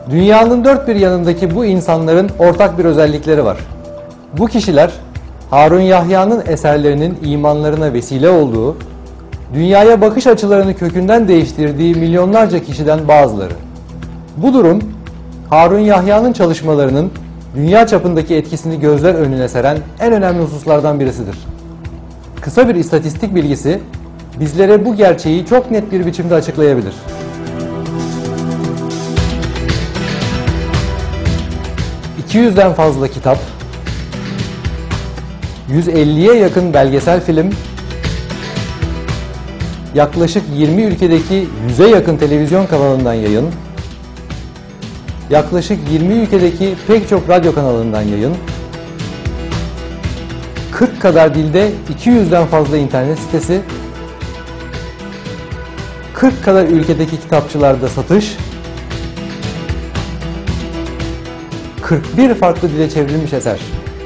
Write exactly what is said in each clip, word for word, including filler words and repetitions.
Dünyanın dört bir yanındaki bu insanların ortak bir özellikleri var. Bu kişiler Harun Yahya'nın eserlerinin imanlarına vesile olduğu, dünyaya bakış açılarını kökünden değiştirdiği milyonlarca kişiden bazıları. Bu durum Harun Yahya'nın çalışmalarının dünya çapındaki etkisini gözler önüne seren en önemli hususlardan birisidir. Kısa bir istatistik bilgisi bizlere bu gerçeği çok net bir biçimde açıklayabilir. iki yüzden fazla kitap, yüz elliye yakın belgesel film, yaklaşık yirmi ülkedeki yüze yakın televizyon kanalından yayın, yaklaşık yirmi ülkedeki pek çok radyo kanalından yayın, kırk kadar dilde iki yüzden fazla internet sitesi, kırk kadar ülkedeki kitapçılarda satış, kırk bir farklı dile çevrilmiş eser.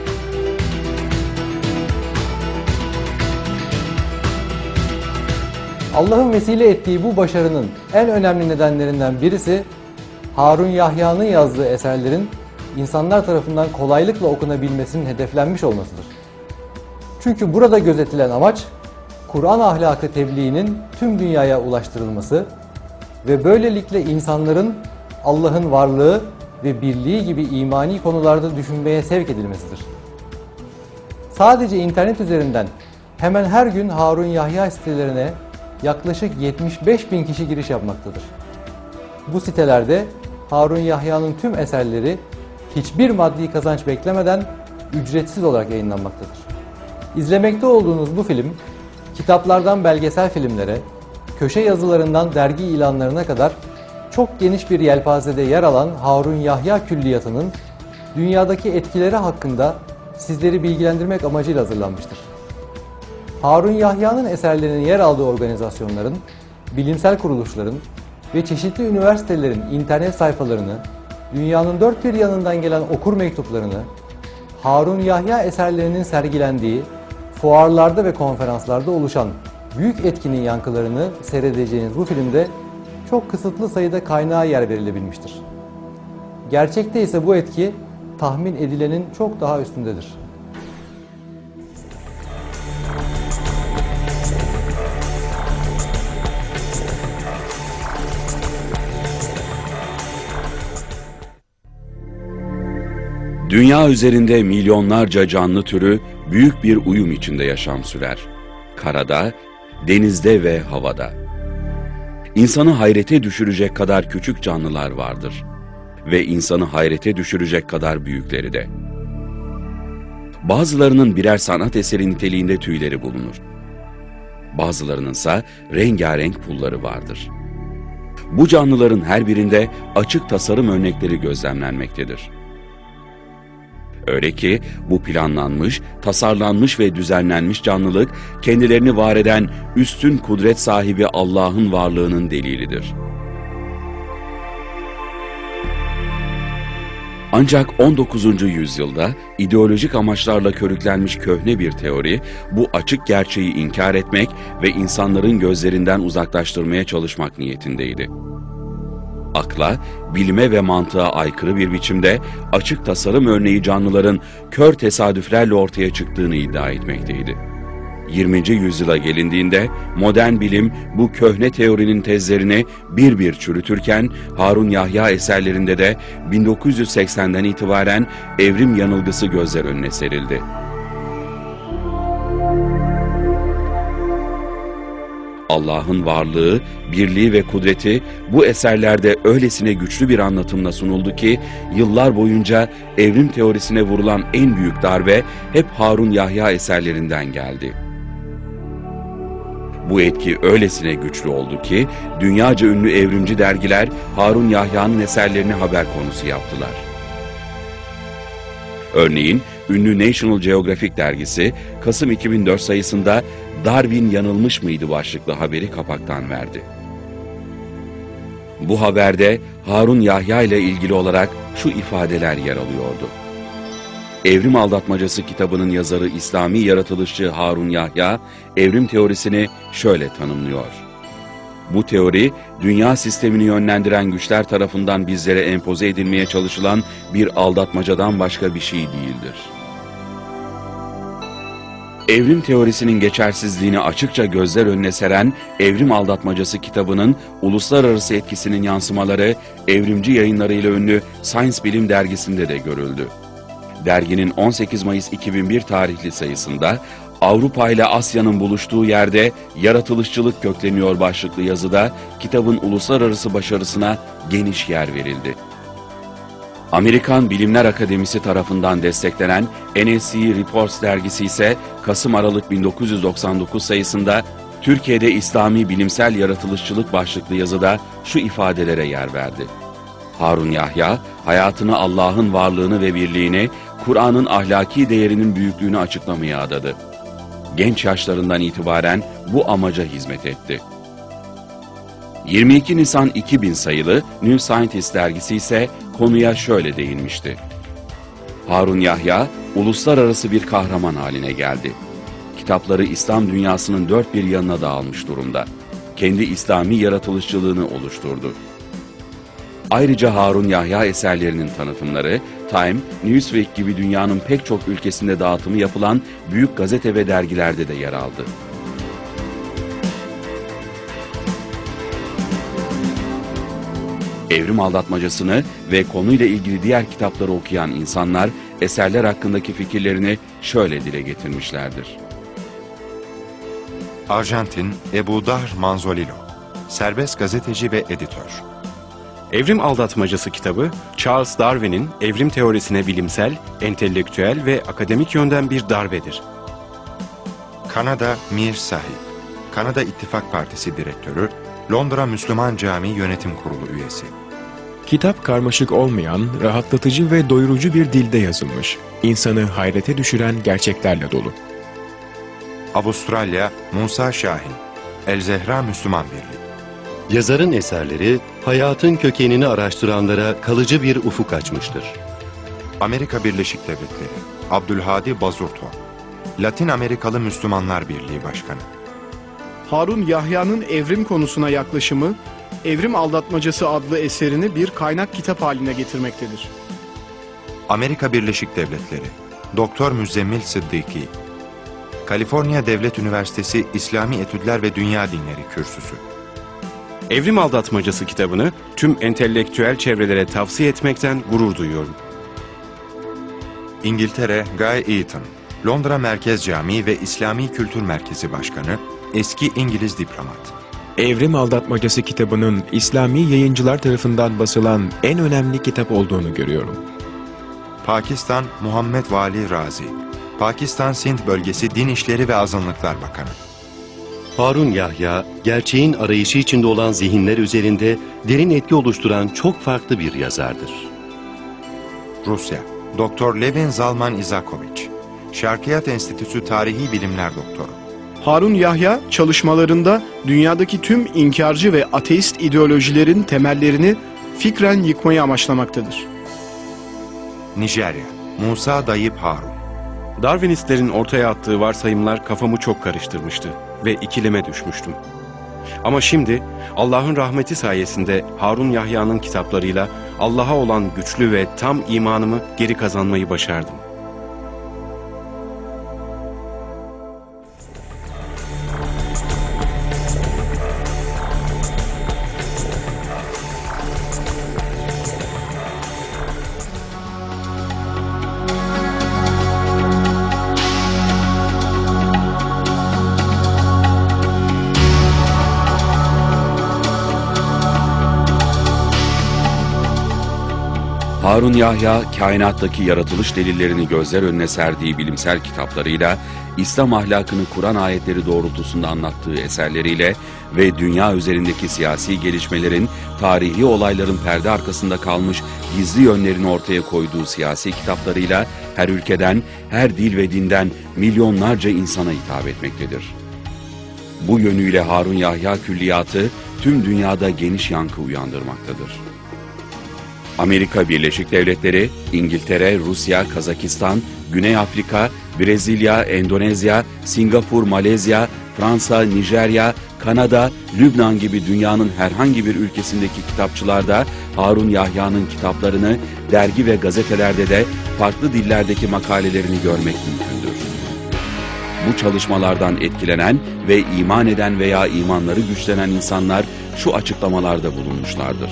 Allah'ın vesile ettiği bu başarının en önemli nedenlerinden birisi, Harun Yahya'nın yazdığı eserlerin insanlar tarafından kolaylıkla okunabilmesinin hedeflenmiş olmasıdır. Çünkü burada gözetilen amaç, Kur'an ahlakı tebliğinin tüm dünyaya ulaştırılması ve böylelikle insanların Allah'ın varlığı ve birliği gibi imani konularda düşünmeye sevk edilmesidir. Sadece internet üzerinden hemen her gün Harun Yahya sitelerine yaklaşık yetmiş beş bin kişi giriş yapmaktadır. Bu sitelerde Harun Yahya'nın tüm eserleri hiçbir maddi kazanç beklemeden ücretsiz olarak yayınlanmaktadır. İzlemekte olduğunuz bu film, kitaplardan belgesel filmlere, köşe yazılarından dergi ilanlarına kadar çok geniş bir yelpazede yer alan Harun Yahya Külliyatı'nın dünyadaki etkileri hakkında sizleri bilgilendirmek amacıyla hazırlanmıştır. Harun Yahya'nın eserlerinin yer aldığı organizasyonların, bilimsel kuruluşların ve çeşitli üniversitelerin internet sayfalarını, dünyanın dört bir yanından gelen okur mektuplarını, Harun Yahya eserlerinin sergilendiği fuarlarda ve konferanslarda oluşan büyük etkinin yankılarını seyredeceğiniz bu filmde çok kısıtlı sayıda kaynağa yer verilebilmiştir. Gerçekte ise bu etki tahmin edilenin çok daha üstündedir. Dünya üzerinde milyonlarca canlı türü büyük bir uyum içinde yaşam sürer. Karada, denizde ve havada. İnsanı hayrete düşürecek kadar küçük canlılar vardır. Ve insanı hayrete düşürecek kadar büyükleri de. Bazılarının birer sanat eseri niteliğinde tüyleri bulunur. Bazılarınınsa rengarenk pulları vardır. Bu canlıların her birinde açık tasarım örnekleri gözlemlenmektedir. Öyle ki bu planlanmış, tasarlanmış ve düzenlenmiş canlılık kendilerini var eden üstün kudret sahibi Allah'ın varlığının delilidir. Ancak on dokuzuncu yüzyılda ideolojik amaçlarla körüklenmiş köhne bir teori bu açık gerçeği inkar etmek ve insanların gözlerinden uzaklaştırmaya çalışmak niyetindeydi. Akla, bilime ve mantığa aykırı bir biçimde açık tasarım örneği canlıların kör tesadüflerle ortaya çıktığını iddia etmekteydi. yirminci yüzyıla gelindiğinde modern bilim bu köhne teorinin tezlerini bir bir çürütürken Harun Yahya eserlerinde de bin dokuz yüz seksenden itibaren evrim yanılgısı gözler önüne serildi. Allah'ın varlığı, birliği ve kudreti bu eserlerde öylesine güçlü bir anlatımla sunuldu ki yıllar boyunca evrim teorisine vurulan en büyük darbe hep Harun Yahya eserlerinden geldi. Bu etki öylesine güçlü oldu ki dünyaca ünlü evrimci dergiler Harun Yahya'nın eserlerini haber konusu yaptılar. Örneğin ünlü National Geographic dergisi Kasım iki bin dört sayısında "Darwin yanılmış mıydı?" başlıklı haberi kapaktan verdi. Bu haberde Harun Yahya ile ilgili olarak şu ifadeler yer alıyordu. Evrim Aldatmacası kitabının yazarı İslami yaratılışçı Harun Yahya, evrim teorisini şöyle tanımlıyor. Bu teori, dünya sistemini yönlendiren güçler tarafından bizlere empoze edilmeye çalışılan bir aldatmacadan başka bir şey değildir. Evrim teorisinin geçersizliğini açıkça gözler önüne seren Evrim Aldatmacası kitabının uluslararası etkisinin yansımaları Evrimci Yayınları ile ünlü Science Bilim dergisinde de görüldü. Derginin on sekiz Mayıs iki bin bir tarihli sayısında Avrupa ile Asya'nın buluştuğu yerde yaratılışçılık kökleniyor başlıklı yazıda kitabın uluslararası başarısına geniş yer verildi. Amerikan Bilimler Akademisi tarafından desteklenen N S C Reports dergisi ise Kasım-Aralık bin dokuz yüz doksan dokuz sayısında Türkiye'de İslami Bilimsel Yaratılışçılık başlıklı yazıda şu ifadelere yer verdi. Harun Yahya, hayatını Allah'ın varlığını ve birliğini, Kur'an'ın ahlaki değerinin büyüklüğünü açıklamaya adadı. Genç yaşlarından itibaren bu amaca hizmet etti. yirmi iki Nisan iki bin sayılı New Scientist dergisi ise konuya şöyle değinmişti. Harun Yahya, uluslararası bir kahraman haline geldi. Kitapları İslam dünyasının dört bir yanına dağılmış durumda. Kendi İslami yaratılışçılığını oluşturdu. Ayrıca Harun Yahya eserlerinin tanıtımları, Time, Newsweek gibi dünyanın pek çok ülkesinde dağıtımı yapılan büyük gazete ve dergilerde de yer aldı. Evrim Aldatmacasını ve konuyla ilgili diğer kitapları okuyan insanlar, eserler hakkındaki fikirlerini şöyle dile getirmişlerdir. Arjantin Ebu Dahr Manzolillo, serbest gazeteci ve editör. Evrim Aldatmacası kitabı, Charles Darwin'in evrim teorisine bilimsel, entelektüel ve akademik yönden bir darbedir. Kanada Mir Sahib, Kanada İttifak Partisi Direktörü, Londra Müslüman Camii Yönetim Kurulu üyesi. Kitap karmaşık olmayan, rahatlatıcı ve doyurucu bir dilde yazılmış. İnsanı hayrete düşüren gerçeklerle dolu. Avustralya Musa Şahin, El Zehra Müslüman Birliği. Yazarın eserleri, hayatın kökenini araştıranlara kalıcı bir ufuk açmıştır. Amerika Birleşik Devletleri Abdülhadi Bazurto, Latin Amerikalı Müslümanlar Birliği Başkanı. Harun Yahya'nın evrim konusuna yaklaşımı, Evrim Aldatmacası adlı eserini bir kaynak kitap haline getirmektedir. Amerika Birleşik Devletleri Doktor Müzzemmil Sıddıki, Kaliforniya Devlet Üniversitesi İslami Etüdler ve Dünya Dinleri Kürsüsü. Evrim Aldatmacası kitabını tüm entelektüel çevrelere tavsiye etmekten gurur duyuyorum. İngiltere Guy Eaton, Londra Merkez Camii ve İslami Kültür Merkezi Başkanı, eski İngiliz diplomat. Evrim Aldatmacası kitabının İslami yayıncılar tarafından basılan en önemli kitap olduğunu görüyorum. Pakistan Muhammed Vali Razi, Pakistan Sindh Bölgesi Din İşleri ve Azınlıklar Bakanı. Harun Yahya, gerçeğin arayışı içinde olan zihinler üzerinde derin etki oluşturan çok farklı bir yazardır. Rusya Doktor Levin Zalman Izakoviç, Şarkiyat Enstitüsü Tarihi Bilimler Doktoru. Harun Yahya çalışmalarında dünyadaki tüm inkarcı ve ateist ideolojilerin temellerini fikren yıkmayı amaçlamaktadır. Nijerya Musa Dayip Harun, Darwinistlerin ortaya attığı varsayımlar kafamı çok karıştırmıştı ve ikileme düşmüştüm. Ama şimdi Allah'ın rahmeti sayesinde Harun Yahya'nın kitaplarıyla Allah'a olan güçlü ve tam imanımı geri kazanmayı başardım. Harun Yahya, kainattaki yaratılış delillerini gözler önüne serdiği bilimsel kitaplarıyla, İslam ahlakını Kur'an ayetleri doğrultusunda anlattığı eserleriyle ve dünya üzerindeki siyasi gelişmelerin, tarihi olayların perde arkasında kalmış gizli yönlerini ortaya koyduğu siyasi kitaplarıyla her ülkeden, her dil ve dinden milyonlarca insana hitap etmektedir. Bu yönüyle Harun Yahya külliyatı tüm dünyada geniş yankı uyandırmaktadır. Amerika Birleşik Devletleri, İngiltere, Rusya, Kazakistan, Güney Afrika, Brezilya, Endonezya, Singapur, Malezya, Fransa, Nijerya, Kanada, Lübnan gibi dünyanın herhangi bir ülkesindeki kitapçılarda Harun Yahya'nın kitaplarını, dergi ve gazetelerde de farklı dillerdeki makalelerini görmek mümkündür. Bu çalışmalardan etkilenen ve iman eden veya imanları güçlenen insanlar şu açıklamalarda bulunmuşlardır.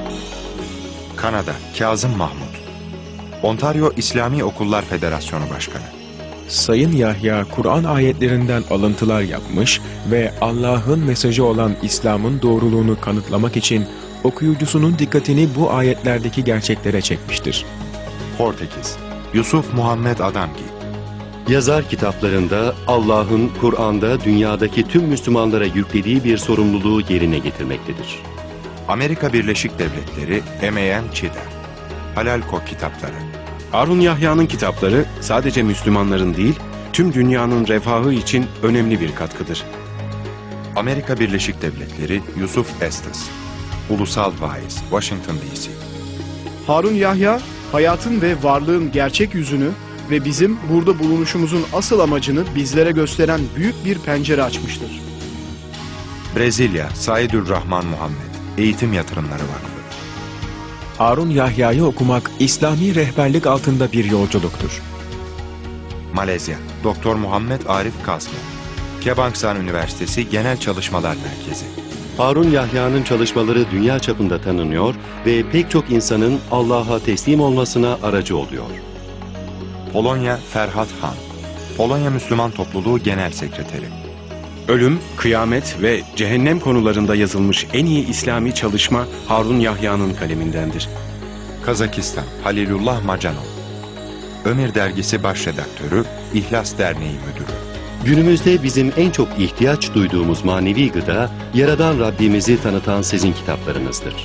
Kanada, Kazım Mahmut. Ontario İslami Okullar Federasyonu Başkanı. Sayın Yahya, Kur'an ayetlerinden alıntılar yapmış ve Allah'ın mesajı olan İslam'ın doğruluğunu kanıtlamak için okuyucusunun dikkatini bu ayetlerdeki gerçeklere çekmiştir. Portekiz, Yusuf Muhammed Adamgi. Yazar kitaplarında Allah'ın Kur'an'da dünyadaki tüm Müslümanlara yüklediği bir sorumluluğu yerine getirmektedir. Amerika Birleşik Devletleri, M A N Çider. Halal Kok kitapları. Harun Yahya'nın kitapları sadece Müslümanların değil, tüm dünyanın refahı için önemli bir katkıdır. Amerika Birleşik Devletleri, Yusuf Estes. Ulusal Vaiz, Washington D C. Harun Yahya, hayatın ve varlığın gerçek yüzünü ve bizim burada bulunuşumuzun asıl amacını bizlere gösteren büyük bir pencere açmıştır. Brezilya, Saidürrahman Muhammed. Eğitim Yatırımları Vakfı. Harun Yahya'yı okumak İslami rehberlik altında bir yolculuktur. Malezya, Doktor Muhammed Arif Kasmo. Kebangsaan Üniversitesi Genel Çalışmalar Merkezi. Harun Yahya'nın çalışmaları dünya çapında tanınıyor ve pek çok insanın Allah'a teslim olmasına aracı oluyor. Polonya, Ferhat Han. Polonya Müslüman Topluluğu Genel Sekreteri. Ölüm, kıyamet ve cehennem konularında yazılmış en iyi İslami çalışma Harun Yahya'nın kalemindendir. Kazakistan, Halilullah Macanov. Ömür Dergisi Baş Redaktörü, İhlas Derneği Müdürü. Günümüzde bizim en çok ihtiyaç duyduğumuz manevi gıda, Yaradan Rabbimizi tanıtan sizin kitaplarınızdır.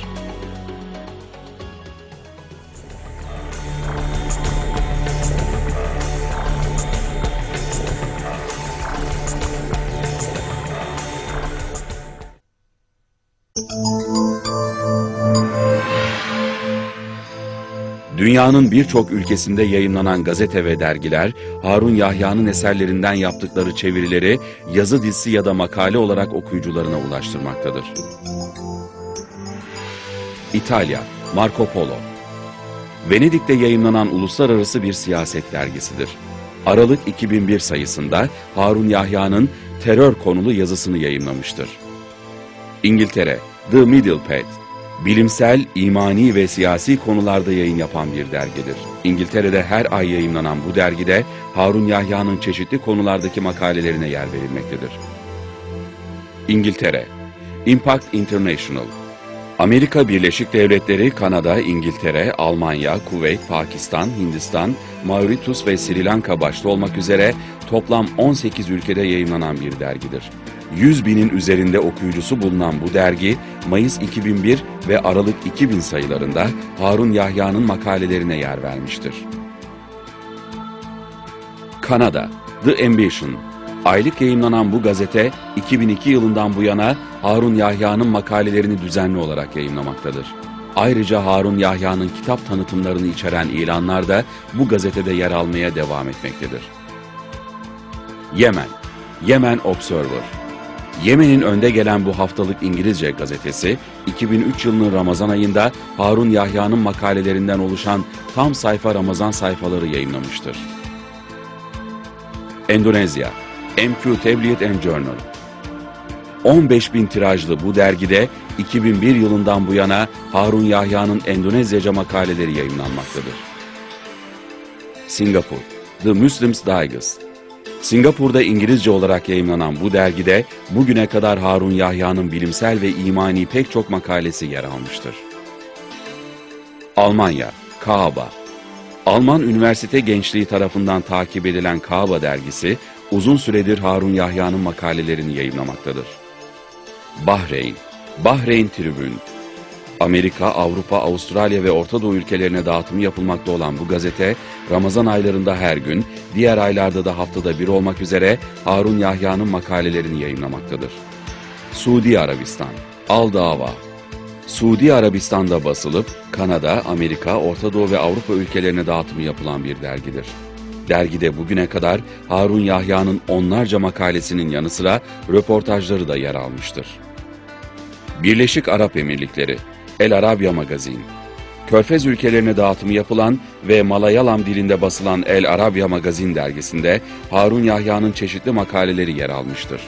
Dünyanın birçok ülkesinde yayımlanan gazete ve dergiler, Harun Yahya'nın eserlerinden yaptıkları çevirileri yazı dizisi ya da makale olarak okuyucularına ulaştırmaktadır. İtalya, Marco Polo. Venedik'te yayımlanan uluslararası bir siyaset dergisidir. Aralık iki bin bir sayısında Harun Yahya'nın terör konulu yazısını yayımlamıştır. İngiltere, The Middle Path. Bilimsel, imani ve siyasi konularda yayın yapan bir dergidir. İngiltere'de her ay yayımlanan bu dergide Harun Yahya'nın çeşitli konulardaki makalelerine yer verilmektedir. İngiltere, Impact International. Amerika Birleşik Devletleri, Kanada, İngiltere, Almanya, Kuveyt, Pakistan, Hindistan, Mauritius ve Sri Lanka başta olmak üzere toplam on sekiz ülkede yayımlanan bir dergidir. yüz binin üzerinde okuyucusu bulunan bu dergi, Mayıs iki bin bir ve Aralık iki bin sayılarında Harun Yahya'nın makalelerine yer vermiştir. Kanada, The Ambition. Aylık yayımlanan bu gazete, iki bin iki yılından bu yana Harun Yahya'nın makalelerini düzenli olarak yayımlamaktadır. Ayrıca Harun Yahya'nın kitap tanıtımlarını içeren ilanlar da bu gazetede yer almaya devam etmektedir. Yemen, Yemen Observer. Yemen'in önde gelen bu haftalık İngilizce gazetesi, iki bin üç yılının Ramazan ayında Harun Yahya'nın makalelerinden oluşan tam sayfa Ramazan sayfaları yayımlamıştır. Endonezya, M Q Tablet and Journal. on beş bin tirajlı bu dergide iki bin bir yılından bu yana Harun Yahya'nın Endonezyaca makaleleri yayımlanmaktadır. Singapur, The Muslims Digest. Singapur'da İngilizce olarak yayımlanan bu dergide bugüne kadar Harun Yahya'nın bilimsel ve imani pek çok makalesi yer almıştır. Almanya, Kaaba. Alman üniversite gençliği tarafından takip edilen Kaaba dergisi uzun süredir Harun Yahya'nın makalelerini yayımlamaktadır. Bahreyn, Bahreyn Tribune. Amerika, Avrupa, Avustralya ve Orta Doğu ülkelerine dağıtımı yapılmakta olan bu gazete, Ramazan aylarında her gün, diğer aylarda da haftada bir olmak üzere Harun Yahya'nın makalelerini yayımlamaktadır. Suudi Arabistan, Al Dava. Suudi Arabistan'da basılıp, Kanada, Amerika, Orta Doğu ve Avrupa ülkelerine dağıtımı yapılan bir dergidir. Dergide bugüne kadar Harun Yahya'nın onlarca makalesinin yanı sıra röportajları da yer almıştır. Birleşik Arap Emirlikleri, El Arabia Magazin, Körfez ülkelerine dağıtımı yapılan ve Malayalam dilinde basılan El Arabia Magazin dergisinde Harun Yahya'nın çeşitli makaleleri yer almıştır.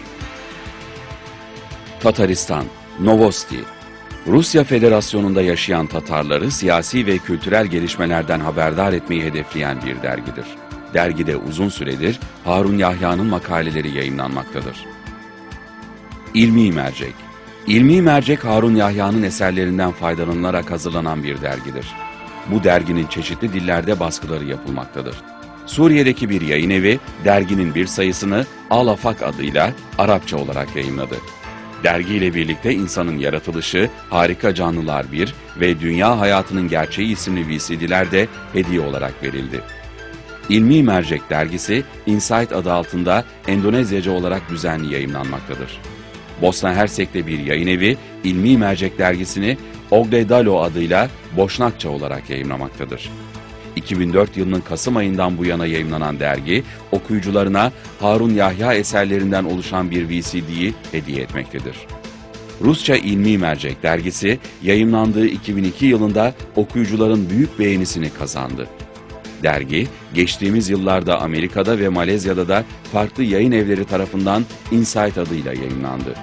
Tataristan, Novosti, Rusya Federasyonu'nda yaşayan Tatarları siyasi ve kültürel gelişmelerden haberdar etmeyi hedefleyen bir dergidir. Dergide uzun süredir Harun Yahya'nın makaleleri yayımlanmaktadır. İlmi Mercek, İlmi Mercek Harun Yahya'nın eserlerinden faydalanılarak hazırlanan bir dergidir. Bu derginin çeşitli dillerde baskıları yapılmaktadır. Suriye'deki bir yayın evi derginin bir sayısını Al-Afak adıyla Arapça olarak yayımladı. Dergiyle birlikte insanın yaratılışı, Harika Canlılar bir ve Dünya Hayatının Gerçeği isimli V C D'ler de hediye olarak verildi. İlmi Mercek dergisi Insight adı altında Endonezyaca olarak düzenli yayımlanmaktadır. Bosna Hersek'te bir yayın evi İlmi Mercek dergisini Ogledalo adıyla Boşnakça olarak yayımlamaktadır. iki bin dört yılının Kasım ayından bu yana yayımlanan dergi, okuyucularına Harun Yahya eserlerinden oluşan bir V C D'yi hediye etmektedir. Rusça İlmi Mercek dergisi, yayımlandığı iki bin iki yılında okuyucuların büyük beğenisini kazandı. Dergi, geçtiğimiz yıllarda Amerika'da ve Malezya'da da farklı yayın evleri tarafından Insight adıyla yayımlandı.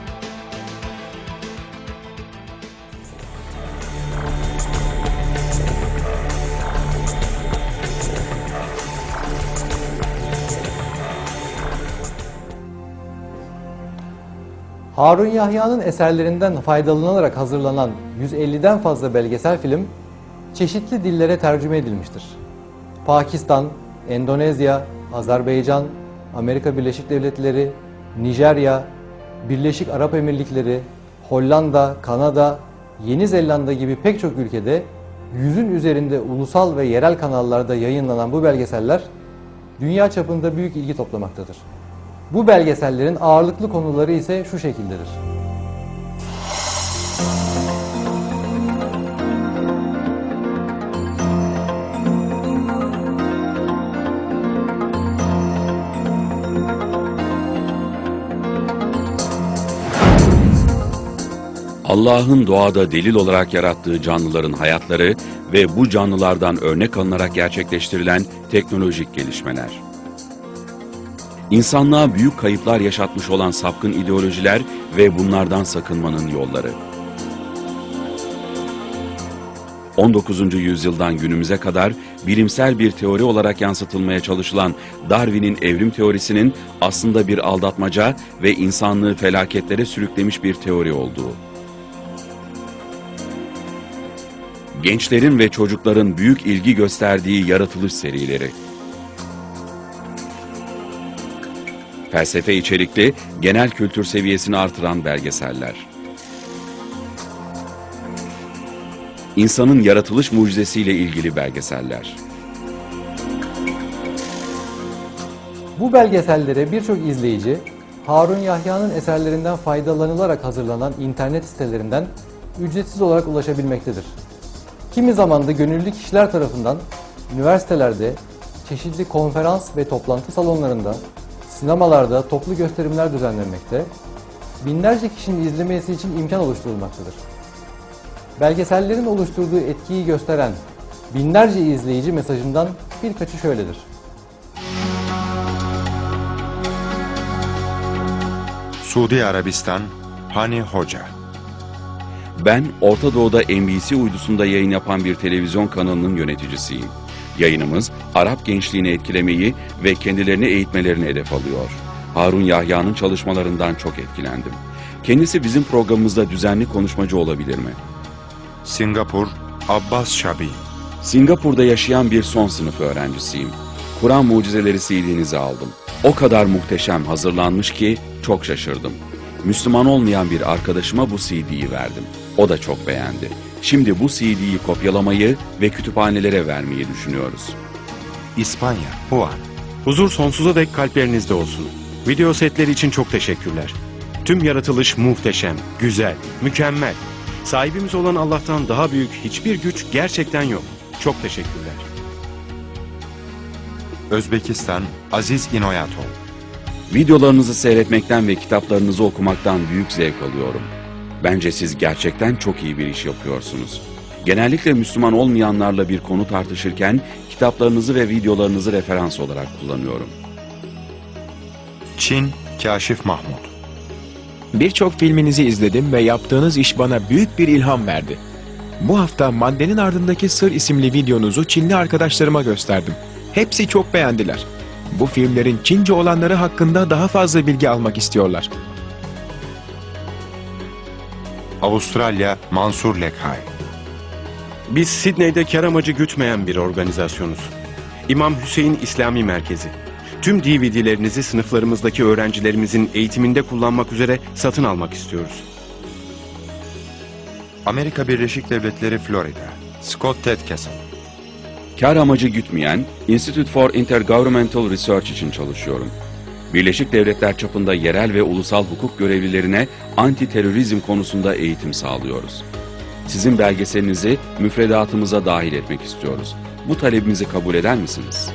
Harun Yahya'nın eserlerinden faydalanarak hazırlanan yüz elliden fazla belgesel film çeşitli dillere tercüme edilmiştir. Pakistan, Endonezya, Azerbaycan, Amerika Birleşik Devletleri, Nijerya, Birleşik Arap Emirlikleri, Hollanda, Kanada, Yeni Zelanda gibi pek çok ülkede yüzün üzerinde ulusal ve yerel kanallarda yayınlanan bu belgeseller dünya çapında büyük ilgi toplamaktadır. Bu belgesellerin ağırlıklı konuları ise şu şekildedir. Allah'ın doğada delil olarak yarattığı canlıların hayatları ve bu canlılardan örnek alınarak gerçekleştirilen teknolojik gelişmeler. İnsanlığa büyük kayıplar yaşatmış olan sapkın ideolojiler ve bunlardan sakınmanın yolları. on dokuzuncu yüzyıldan günümüze kadar bilimsel bir teori olarak yansıtılmaya çalışılan Darwin'in evrim teorisinin aslında bir aldatmaca ve insanlığı felaketlere sürüklemiş bir teori olduğu. Gençlerin ve çocukların büyük ilgi gösterdiği yaratılış serileri. Felsefe içerikli, genel kültür seviyesini artıran belgeseller. İnsanın yaratılış mucizesiyle ilgili belgeseller. Bu belgesellere birçok izleyici, Harun Yahya'nın eserlerinden faydalanılarak hazırlanan internet sitelerinden ücretsiz olarak ulaşabilmektedir. Kimi zaman da gönüllü kişiler tarafından üniversitelerde, çeşitli konferans ve toplantı salonlarında, sinemalarda toplu gösterimler düzenlenmekte, binlerce kişinin izlemesi için imkan oluşturulmaktadır. Belgesellerin oluşturduğu etkiyi gösteren binlerce izleyici mesajından birkaçı şöyledir. Suudi Arabistan, Hani Hoca. Ben Orta Doğu'da N B C uydusunda yayın yapan bir televizyon kanalının yöneticisiyim. Yayınımız Arap gençliğini etkilemeyi ve kendilerini eğitmelerini hedef alıyor. Harun Yahya'nın çalışmalarından çok etkilendim. Kendisi bizim programımızda düzenli konuşmacı olabilir mi? Singapur, Abbas Shabi. Singapur'da yaşayan bir son sınıf öğrencisiyim. Kur'an Mucizeleri C D'nizi aldım. O kadar muhteşem hazırlanmış ki çok şaşırdım. Müslüman olmayan bir arkadaşıma bu C D'yi verdim. O da çok beğendi. Şimdi bu C D'yi kopyalamayı ve kütüphanelere vermeyi düşünüyoruz. İspanya, Juan. Huzur sonsuza dek kalplerinizde olsun. Video setleri için çok teşekkürler. Tüm yaratılış muhteşem, güzel, mükemmel. Sahibimiz olan Allah'tan daha büyük hiçbir güç gerçekten yok. Çok teşekkürler. Özbekistan, Aziz Inoyatov. Videolarınızı seyretmekten ve kitaplarınızı okumaktan büyük zevk alıyorum. Bence siz gerçekten çok iyi bir iş yapıyorsunuz. Genellikle Müslüman olmayanlarla bir konu tartışırken kitaplarınızı ve videolarınızı referans olarak kullanıyorum. Çin, Kaşif Mahmut. Birçok filminizi izledim ve yaptığınız iş bana büyük bir ilham verdi. Bu hafta Maddenin Ardındaki Sır isimli videonuzu Çinli arkadaşlarıma gösterdim. Hepsi çok beğendiler. Bu filmlerin Çince olanları hakkında daha fazla bilgi almak istiyorlar. Avustralya, Mansur Lekhai. Biz Sidney'de kar amacı gütmeyen bir organizasyonuz. İmam Hüseyin İslami Merkezi. Tüm D V D'lerinizi sınıflarımızdaki öğrencilerimizin eğitiminde kullanmak üzere satın almak istiyoruz. Amerika Birleşik Devletleri, Florida, Scott Ted Kessel. Kar amacı gütmeyen Institute for Intergovernmental Research için çalışıyorum. Birleşik Devletler çapında yerel ve ulusal hukuk görevlilerine anti-terörizm konusunda eğitim sağlıyoruz. Sizin belgeselinizi müfredatımıza dahil etmek istiyoruz. Bu talebimizi kabul eder misiniz?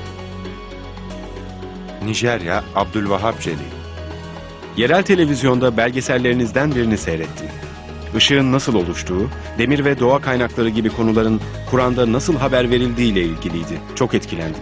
Nijerya, Abdülvahap Celil. Yerel televizyonda belgesellerinizden birini seyrettim. Işığın nasıl oluştuğu, demir ve doğa kaynakları gibi konuların Kur'an'da nasıl haber verildiği ile ilgiliydi. Çok etkilendim.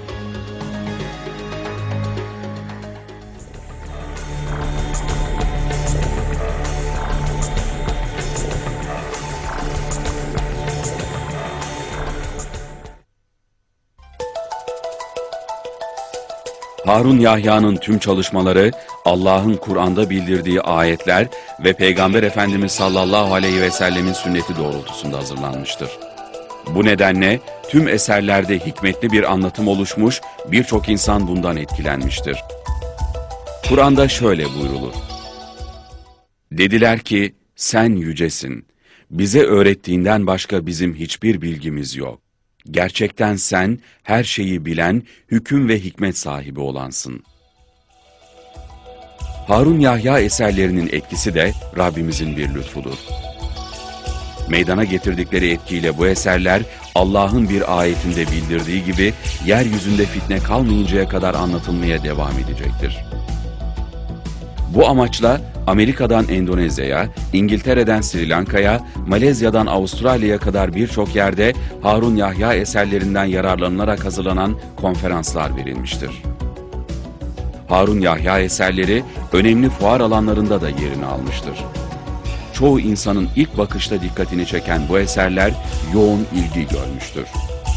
Harun Yahya'nın tüm çalışmaları, Allah'ın Kur'an'da bildirdiği ayetler ve Peygamber Efendimiz sallallahu aleyhi ve sellemin sünneti doğrultusunda hazırlanmıştır. Bu nedenle tüm eserlerde hikmetli bir anlatım oluşmuş, birçok insan bundan etkilenmiştir. Kur'an'da şöyle buyrulur: Dediler ki, sen yücesin, bize öğrettiğinden başka bizim hiçbir bilgimiz yok. Gerçekten sen her şeyi bilen, hüküm ve hikmet sahibi olansın. Harun Yahya eserlerinin etkisi de Rabbimizin bir lütfudur. Meydana getirdikleri etkiyle bu eserler Allah'ın bir ayetinde bildirdiği gibi yeryüzünde fitne kalmayıncaya kadar anlatılmaya devam edecektir. Bu amaçla Amerika'dan Endonezya'ya, İngiltere'den Sri Lanka'ya, Malezya'dan Avustralya'ya kadar birçok yerde Harun Yahya eserlerinden yararlanılarak hazırlanan konferanslar verilmiştir. Harun Yahya eserleri önemli fuar alanlarında da yerini almıştır. Çoğu insanın ilk bakışta dikkatini çeken bu eserler yoğun ilgi görmüştür.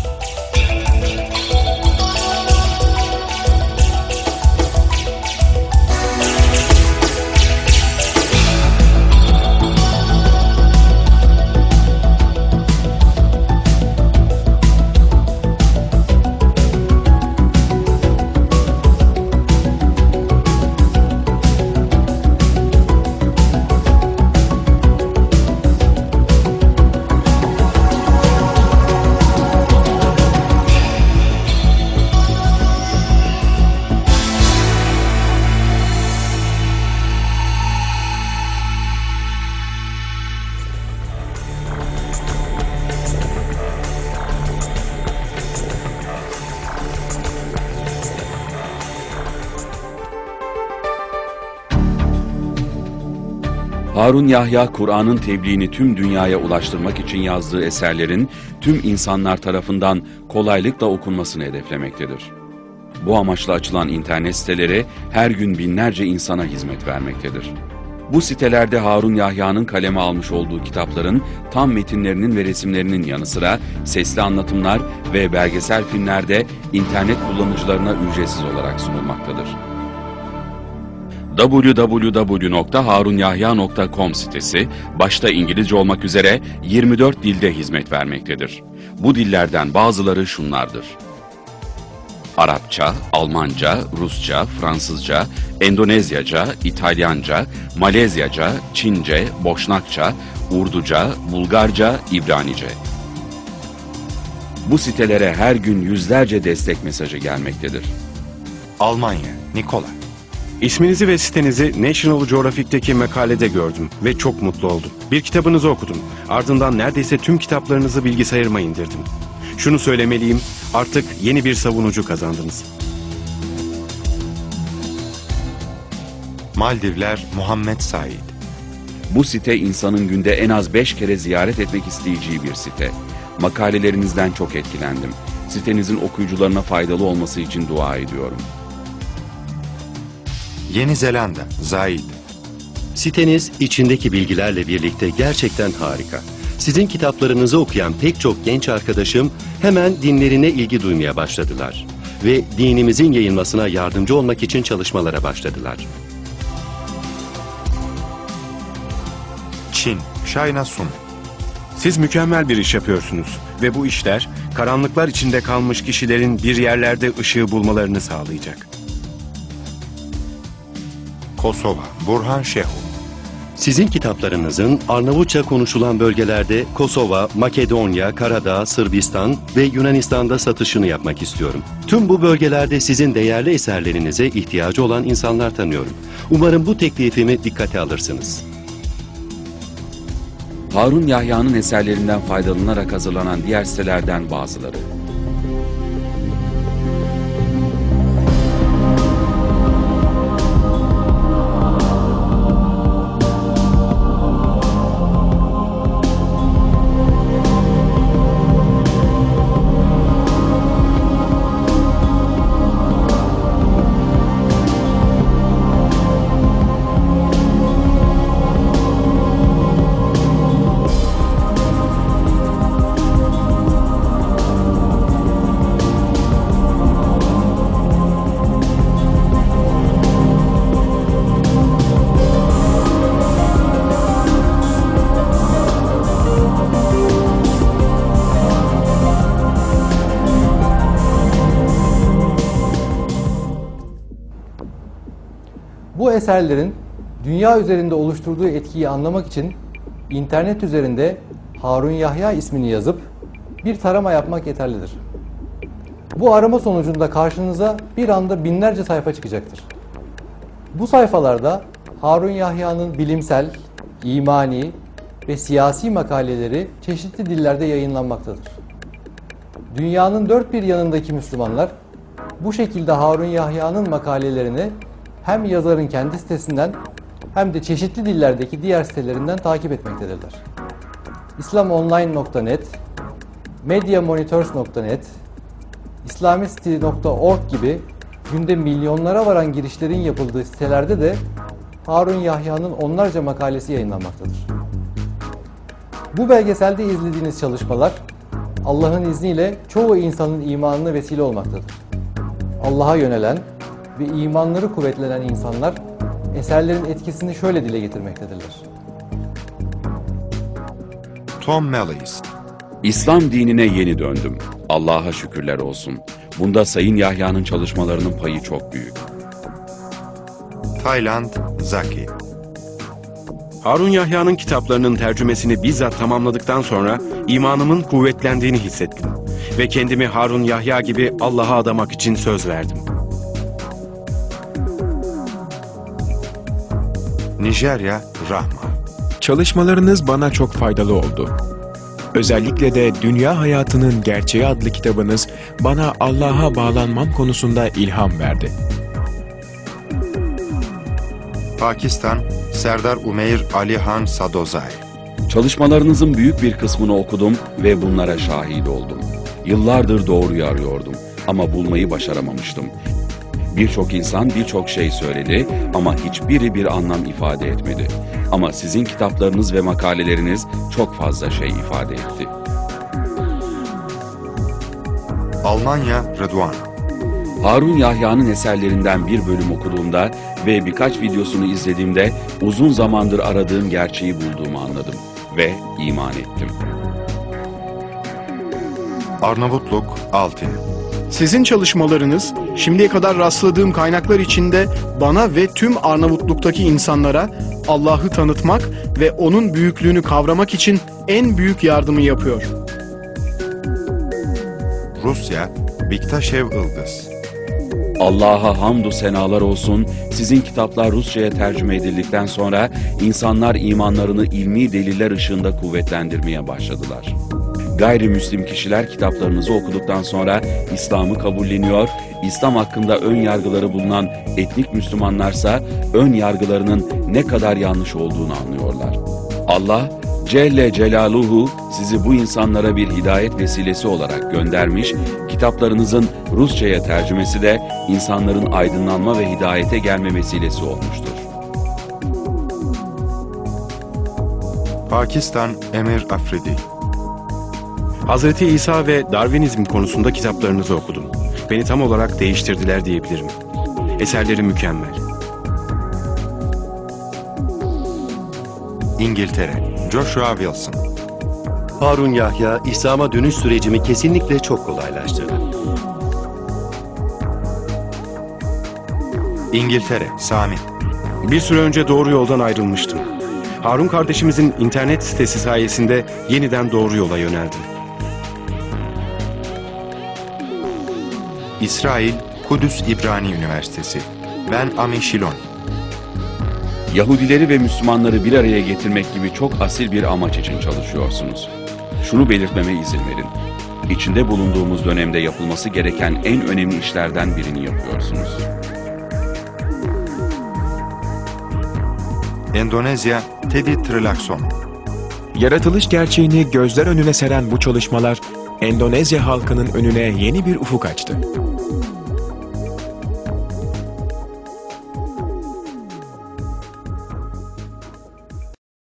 Harun Yahya, Kur'an'ın tebliğini tüm dünyaya ulaştırmak için yazdığı eserlerin tüm insanlar tarafından kolaylıkla okunmasını hedeflemektedir. Bu amaçla açılan internet siteleri her gün binlerce insana hizmet vermektedir. Bu sitelerde Harun Yahya'nın kaleme almış olduğu kitapların tam metinlerinin ve resimlerinin yanı sıra sesli anlatımlar ve belgesel filmler de internet kullanıcılarına ücretsiz olarak sunulmaktadır. double-u double-u double-u nokta harun yahya nokta com sitesi başta İngilizce olmak üzere yirmi dört dilde hizmet vermektedir. Bu dillerden bazıları şunlardır: Arapça, Almanca, Rusça, Fransızca, Endonezyaca, İtalyanca, Malezyaca, Çince, Boşnakça, Urduca, Bulgarca, İbranice. Bu sitelere her gün yüzlerce destek mesajı gelmektedir. Almanya, Nikola. İsminizi ve sitenizi National Geographic'teki makalede gördüm ve çok mutlu oldum. Bir kitabınızı okudum. Ardından neredeyse tüm kitaplarınızı bilgisayarıma indirdim. Şunu söylemeliyim, artık yeni bir savunucu kazandınız. Maldivler Muhammed Said. Bu site insanın günde en az beş kere ziyaret etmek isteyeceği bir site. Makalelerinizden çok etkilendim. Sitenizin okuyucularına faydalı olması için dua ediyorum. Yeni Zelanda Zaid. Siteniz içindeki bilgilerle birlikte gerçekten harika. Sizin kitaplarınızı okuyan pek çok genç arkadaşım hemen dinlerine ilgi duymaya başladılar. Ve dinimizin yayılmasına yardımcı olmak için çalışmalara başladılar. Çin China Sun. Siz mükemmel bir iş yapıyorsunuz ve bu işler karanlıklar içinde kalmış kişilerin bir yerlerde ışığı bulmalarını sağlayacak. Kosova Burhan Şehu. Sizin kitaplarınızın Arnavutça konuşulan bölgelerde Kosova, Makedonya, Karadağ, Sırbistan ve Yunanistan'da satışını yapmak istiyorum. Tüm bu bölgelerde sizin değerli eserlerinize ihtiyacı olan insanlar tanıyorum. Umarım bu teklifimi dikkate alırsınız. Harun Yahya'nın eserlerinden faydalanarak hazırlanan diğer sitelerden bazıları. Bu eserlerin dünya üzerinde oluşturduğu etkiyi anlamak için internet üzerinde Harun Yahya ismini yazıp bir tarama yapmak yeterlidir. Bu arama sonucunda karşınıza bir anda binlerce sayfa çıkacaktır. Bu sayfalarda Harun Yahya'nın bilimsel, imani ve siyasi makaleleri çeşitli dillerde yayınlanmaktadır. Dünyanın dört bir yanındaki Müslümanlar bu şekilde Harun Yahya'nın makalelerini hem yazarın kendi sitesinden hem de çeşitli dillerdeki diğer sitelerinden takip etmektedirler. islamonline nokta net, mediamonitors nokta net, islamistry nokta org gibi günde milyonlara varan girişlerin yapıldığı sitelerde de Harun Yahya'nın onlarca makalesi yayınlanmaktadır. Bu belgeselde izlediğiniz çalışmalar Allah'ın izniyle çoğu insanın imanına vesile olmaktadır. Allah'a yönelen ve imanları kuvvetlenen insanlar eserlerin etkisini şöyle dile getirmektedirler. Tom Mellis. İslam dinine yeni döndüm. Allah'a şükürler olsun. Bunda Sayın Yahya'nın çalışmalarının payı çok büyük. Tayland Zaki. Harun Yahya'nın kitaplarının tercümesini bizzat tamamladıktan sonra imanımın kuvvetlendiğini hissettim. Ve kendimi Harun Yahya gibi Allah'a adamak için söz verdim. Nijerya Rahma. Çalışmalarınız bana çok faydalı oldu. Özellikle de Dünya Hayatının Gerçeği adlı kitabınız bana Allah'a bağlanmam konusunda ilham verdi. Pakistan Serdar Umeyr Ali Han Sadozai. Çalışmalarınızın büyük bir kısmını okudum ve bunlara şahit oldum. Yıllardır doğruyu arıyordum ama bulmayı başaramamıştım. Birçok insan birçok şey söyledi ama hiçbiri bir anlam ifade etmedi. Ama sizin kitaplarınız ve makaleleriniz çok fazla şey ifade etti. Almanya Rıdvan. Harun Yahya'nın eserlerinden bir bölüm okuduğumda ve birkaç videosunu izlediğimde uzun zamandır aradığım gerçeği bulduğumu anladım ve iman ettim. Arnavutluk Altın. Sizin çalışmalarınız şimdiye kadar rastladığım kaynaklar içinde bana ve tüm Arnavutluk'taki insanlara Allah'ı tanıtmak ve onun büyüklüğünü kavramak için en büyük yardımı yapıyor. Rusya Biktaşev Ilgız. Allah'a hamdü senalar olsun, sizin kitaplar Rusça'ya tercüme edildikten sonra insanlar imanlarını ilmi deliller ışığında kuvvetlendirmeye başladılar. Gayrimüslim kişiler kitaplarınızı okuduktan sonra İslam'ı kabulleniyor, İslam hakkında ön yargıları bulunan etnik Müslümanlarsa ön yargılarının ne kadar yanlış olduğunu anlıyorlar. Allah Celle Celaluhu sizi bu insanlara bir hidayet vesilesi olarak göndermiş, kitaplarınızın Rusça'ya tercümesi de insanların aydınlanma ve hidayete gelme vesilesi olmuştur. Pakistan Emir Afridi. Hazreti İsa ve Darwinizm konusunda kitaplarınızı okudum. Beni tam olarak değiştirdiler diyebilirim. Eserleri mükemmel. İngiltere Joshua Wilson. Harun Yahya, İslam'a dönüş sürecimi kesinlikle çok kolaylaştırdı. İngiltere Sami. Bir süre önce doğru yoldan ayrılmıştım. Harun kardeşimizin internet sitesi sayesinde yeniden doğru yola yöneldim. İsrail Kudüs İbrani Üniversitesi. Ben Ami Shilon. Yahudileri ve Müslümanları bir araya getirmek gibi çok asil bir amaç için çalışıyorsunuz. Şunu belirtmeme izin verin. İçinde bulunduğumuz dönemde yapılması gereken en önemli işlerden birini yapıyorsunuz. Endonezya Teddy Trilakson. Yaratılış gerçeğini gözler önüne seren bu çalışmalar, Endonezya halkının önüne yeni bir ufuk açtı.